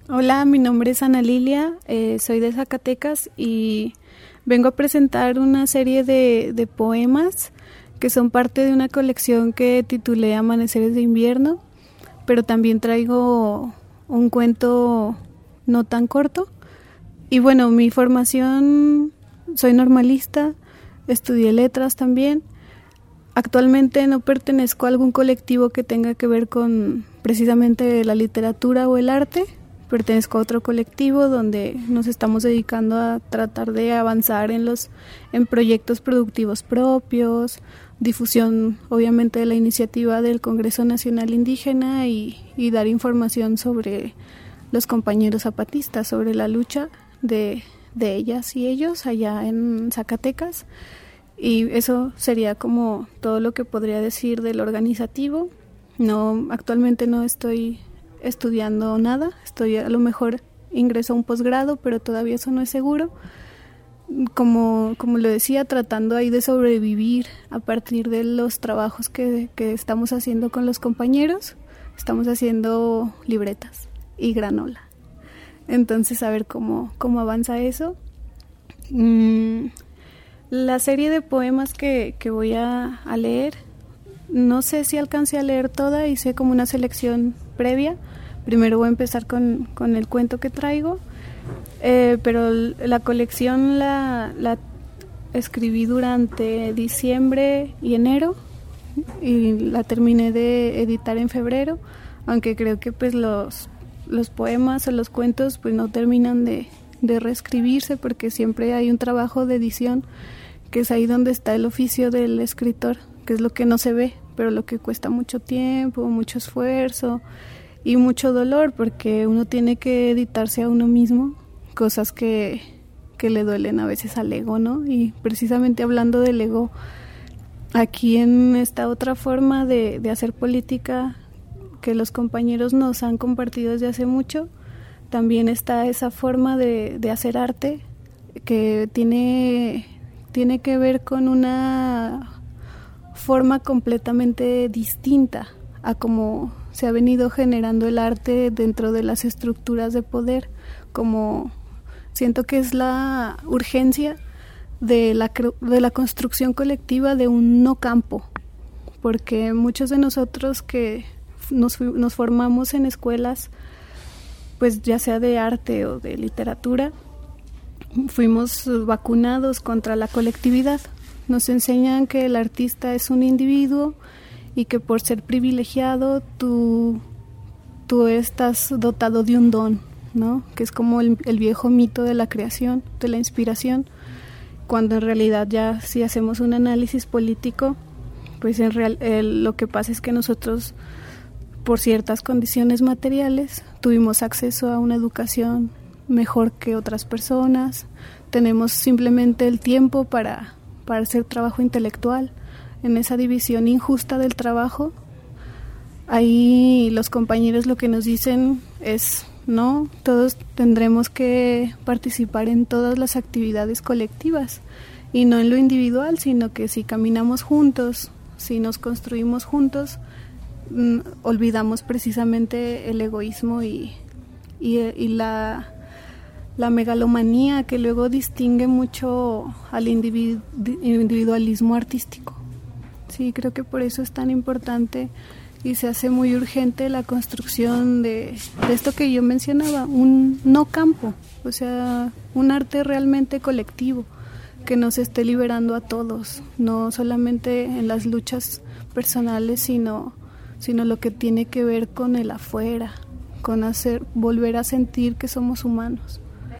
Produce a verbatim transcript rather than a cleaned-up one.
Hola, mi nombre es Ana Lilia, eh, soy de Zacatecas y vengo a presentar una serie de, de poemas que son parte de una colección que titulé Amaneceres de Invierno, pero también traigo un cuento no tan corto. Y bueno, mi formación, soy normalista, estudié letras también. Actualmente no pertenezco a algún colectivo que tenga que ver con precisamente la literatura o el arte. Pertenezco a otro colectivo donde nos estamos dedicando a tratar de avanzar en los en proyectos productivos propios, difusión obviamente de la iniciativa del Congreso Nacional Indígena y, y dar información sobre los compañeros zapatistas, sobre la lucha de, de ellas y ellos allá en Zacatecas. Y eso sería como todo lo que podría decir del organizativo. No, actualmente no estoy estudiando nada, estoy a lo mejor ingreso a un posgrado, pero todavía eso no es seguro. Como, como lo decía, tratando ahí de sobrevivir a partir de los trabajos que, que estamos haciendo con los compañeros. Estamos haciendo libretas y granola. Entonces, a ver cómo, cómo avanza eso. Mm, la serie de poemas que, que voy a, a leer, no sé si alcancé a leer toda, hice como una selección previa. Primero voy a empezar con, con el cuento que traigo, eh, pero la colección la, la escribí durante diciembre y enero y la terminé de editar en febrero, aunque creo que pues los, los poemas o los cuentos pues no terminan de, de reescribirse porque siempre hay un trabajo de edición que es ahí donde está el oficio del escritor, que es lo que no se ve, pero lo que cuesta mucho tiempo, mucho esfuerzo y mucho dolor, porque uno tiene que editarse a uno mismo, cosas que, que le duelen a veces al ego, ¿no? Y precisamente hablando del ego, aquí en esta otra forma de, de hacer política que los compañeros nos han compartido desde hace mucho, también está esa forma de, de hacer arte que tiene, tiene que ver con una forma completamente distinta a cómo se ha venido generando el arte dentro de las estructuras de poder, como siento que es la urgencia de la, de la construcción colectiva de un no campo, porque muchos de nosotros que nos, nos formamos en escuelas, pues ya sea de arte o de literatura, fuimos vacunados contra la colectividad. Nos enseñan que el artista es un individuo y que por ser privilegiado tú, tú estás dotado de un don, ¿no? Que es como el, el viejo mito de la creación, de la inspiración, cuando en realidad ya si hacemos un análisis político, pues en real, el, lo que pasa es que nosotros por ciertas condiciones materiales tuvimos acceso a una educación mejor que otras personas, tenemos simplemente el tiempo para, para hacer trabajo intelectual. En esa división injusta del trabajo, ahí los compañeros lo que nos dicen es, no, todos tendremos que participar en todas las actividades colectivas y no en lo individual, sino que si caminamos juntos, si nos construimos juntos, mm, olvidamos precisamente el egoísmo y, y, y la, la megalomanía que luego distingue mucho al individu- individualismo artístico. Sí, creo que por eso es tan importante y se hace muy urgente la construcción de, de esto que yo mencionaba, un no campo, o sea, un arte realmente colectivo, que nos esté liberando a todos, no solamente en las luchas personales, sino, sino lo que tiene que ver con el afuera, con hacer, volver a sentir que somos humanos.